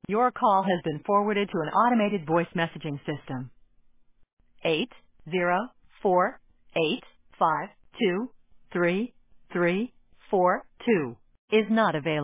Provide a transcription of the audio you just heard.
Your call has been forwarded to an automated voice messaging system. 804-852-3342 is not available.